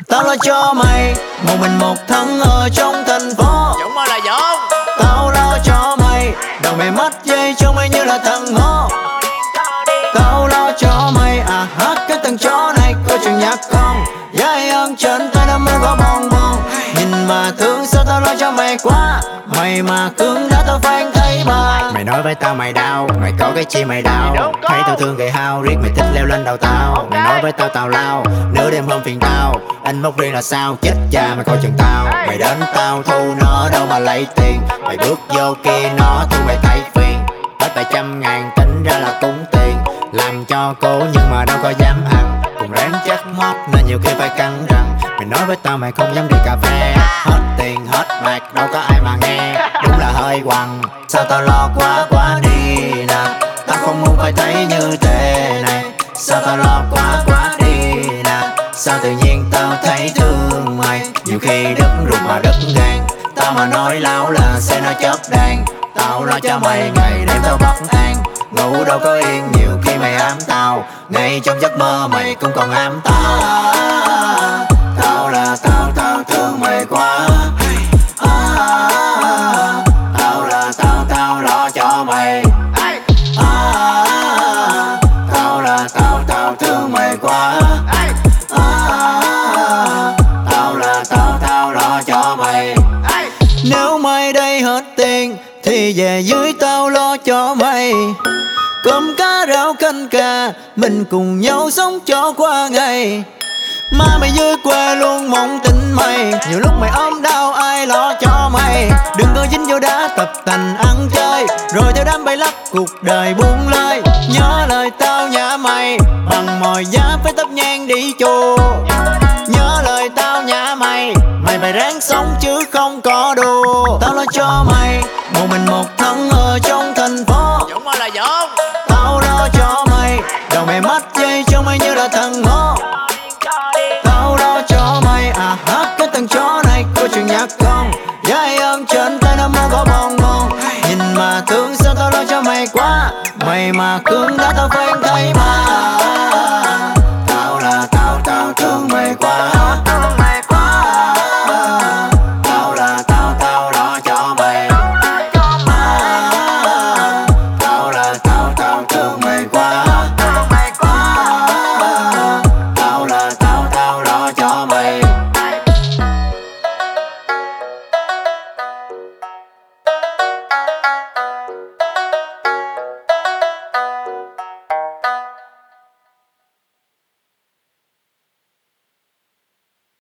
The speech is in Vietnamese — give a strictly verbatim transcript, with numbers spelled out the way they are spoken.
Tao lo cho mày một mình một thân ở trong thành phố. Dũng ơi là Dũng. Tao lo cho mày đầu mày mất dây cho mày như là thằng hó. Tao lo cho mày à hát cái thằng chó này có chừng nhạc con. Gái ăn chân tay nó mới có bong bong. Nhìn mà thương sao tao lo cho mày quá. Mày mà cứng đã tao phanh thấy bà. Mày nói với tao mày đau, mày có cái chi mày đau. Thấy tao thương gầy hao, riết mày thích leo lên đầu tao. Mày nói với tao tao lao, nửa đêm hôm phiền tao. Anh móc riêng là sao, chết cha mày coi chừng tao. Mày đến tao thu nó đâu mà lấy tiền. Mày bước vô kia nó thu mày thấy phiền. Hết vài trăm ngàn tính ra là cũng tiền. Làm cho cố nhưng mà đâu có dám ăn. Cùng ráng chắc hót nên nhiều khi phải căng răng. Mày nói với tao mày không dám đi cà phê. Hết tiền hết bạc đâu có ai mà nghe. Đúng là hơi quằn. Sao tao lo quá quá đi nè. Tao không muốn phải thấy như thế này. Sao tao lo quá quá đi nè. Sao tự nhiên tao thấy thương mày. Nhiều khi đất rụt mà đất gan. Tao mà nói láo là sẽ nói chớp đàn. Tao lo cho mày ngày đêm tao bất an. Ngủ đâu có yên nhiều khi mày ám tao. Ngay trong giấc mơ mày cũng còn ám tao. Tao là tao tao thương mày quá. Tao là tao tao lo cho mày. Tao là tao tao thương mày quá. Tao là tao tao lo cho mày. Nếu mày đây hết tiền thì về dưới tao lo cho mày. Cơm cá rau canh cà mình cùng nhau sống cho qua ngày. Má mày dưới quê luôn mong tin mày. Nhiều lúc mày ốm đau ai lo cho mày. Đừng có dính vô đá tập tành ăn chơi. Rồi theo đám bay lắc cuộc đời buông lơi. Nhớ lời tao nhả mày. Bằng mồi giá phải tấp nhang đi chùa. Nhớ lời tao nhả mày. Mày phải ráng sống chứ không có đùa. Tao lo cho mày một mình một thân ở trong thành phố. Dũng ơi là Dũng. Tao lo cho mày đầu mày mất dây cho mày như là thằng hó. Tao lo cho mày à hát cái thằng chó này có chừng nhạc con. Gái ăn chân tay nó mới có bong bong. Nhìn mà thương sao tao lo cho mày quá. Mày mà cứng